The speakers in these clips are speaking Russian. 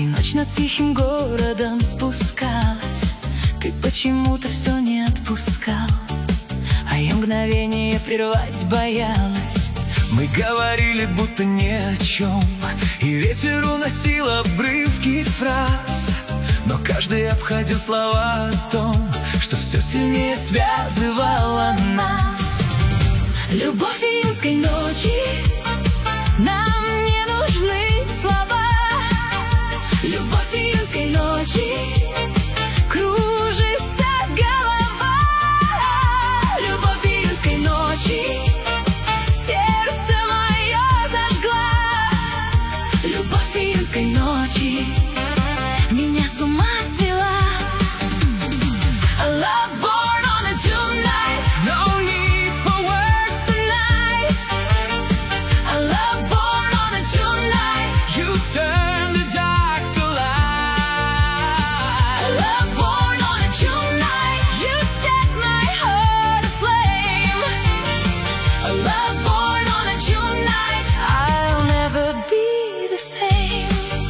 ночь над тихим городом спускалась. Ты почему-то все не отпускал, а я мгновение прервать боялась. Мы говорили, будто ни о чем, и ветер уносил обрывки фраз, но каждый обходил слова о том, что все сильнее связывало нас. Любовь июньской ночи, нам не нужны слова. Любовь июньской ночи, кружится голова. Любовь июньской ночи, сердце мое зажгла. Любовь июньской ночи меня с ума свела. A love born on a June night, No need for words tonight. A love born on a June night. You turn the dark to light. A love born on a June night. You set my heart aflame. A love born on a June night. I'll never be the same.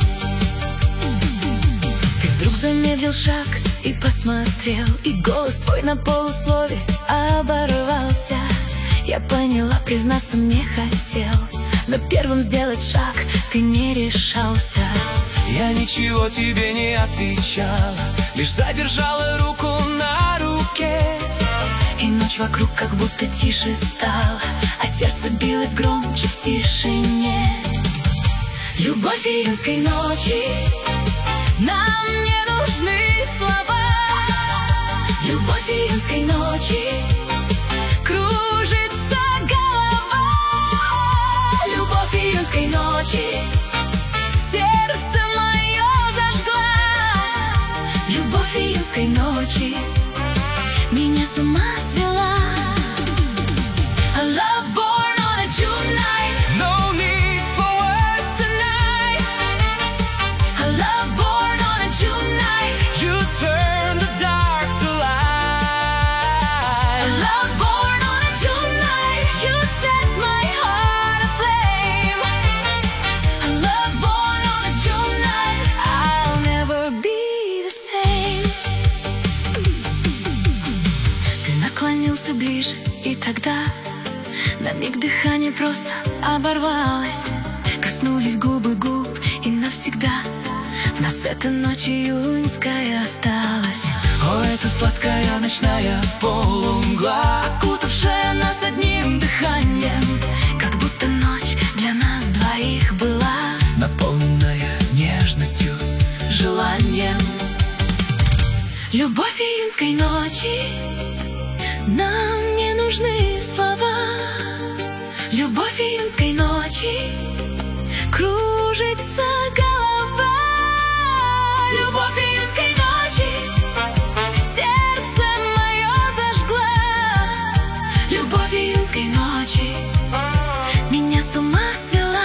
Ты вдруг замедлил шаг и посмотрел, и голос твой на полуслове оборвался. Я поняла, признаться мне хотел, но первым сделать шаг ты не решался. Я ничего тебе не отвечала, лишь задержала руку на руке. И ночь вокруг как будто тише стала, а сердце билось громче в тишине. Любовь июньской ночи, нам не нужны слова. Любовь июньской ночи, кружится голова. Любовь июньской ночи, сердце мое зажгла. Любовь июньской ночи меня с ума свела. A love born on a June night. No need for words Tonight, a love born on a June night. You turn the dark to A light. love born on a June night. You set my heart aflame. A love born on a June night. I'll never be the same. Ты наклонился ближе, и тогда на миг дыхание просто оборвалось. Коснулись губы губ, и навсегда в нас эта ночь июньская осталась. О, это сладкая ночная полумгла, Окутавшая нас одним дыханием, как будто ночь для нас двоих была, наполненная нежностью, желанием. Любовь июньской ночи, нам не нужны слова. Любовь июньской ночи, кружится голова. Любовь июньской ночи, сердце мое зажгла. Любовь июньской ночи меня с ума свела.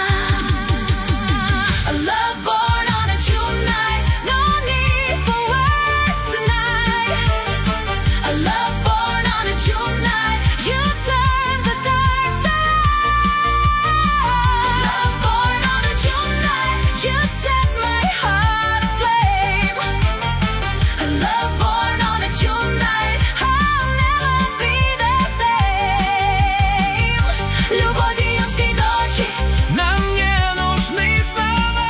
A love born on a June night. No need for words tonight. A love born on a June night. You turn the dark to light. Love born on a June night. You set my heart aflame. A love born on a June night. I'll never be the same. Любовь июньской ночи, нам не нужны слова.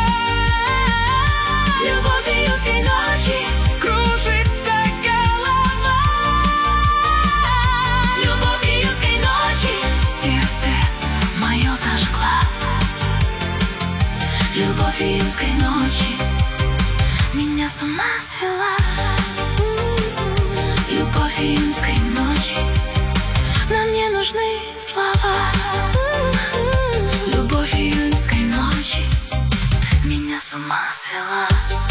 любовь июньской ночи, Кружится голова. любовь июньской ночи, сердце мое зажгла. Любовь июньской ночи меня с ума свела. Любовь июньской ночи, нам не нужны слова. Любовь июньской ночи меня с ума свела.